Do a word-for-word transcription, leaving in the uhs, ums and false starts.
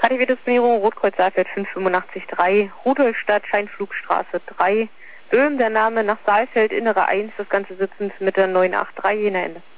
K D W-Disponierung Rotkreuz Saalfeld fünf acht fünf drei, Rudolstadt, Scheinflugstraße drei, Böhm, der Name nach Saalfeld, Innere eins, das Ganze sitzend mit der neun acht drei, jener Ende.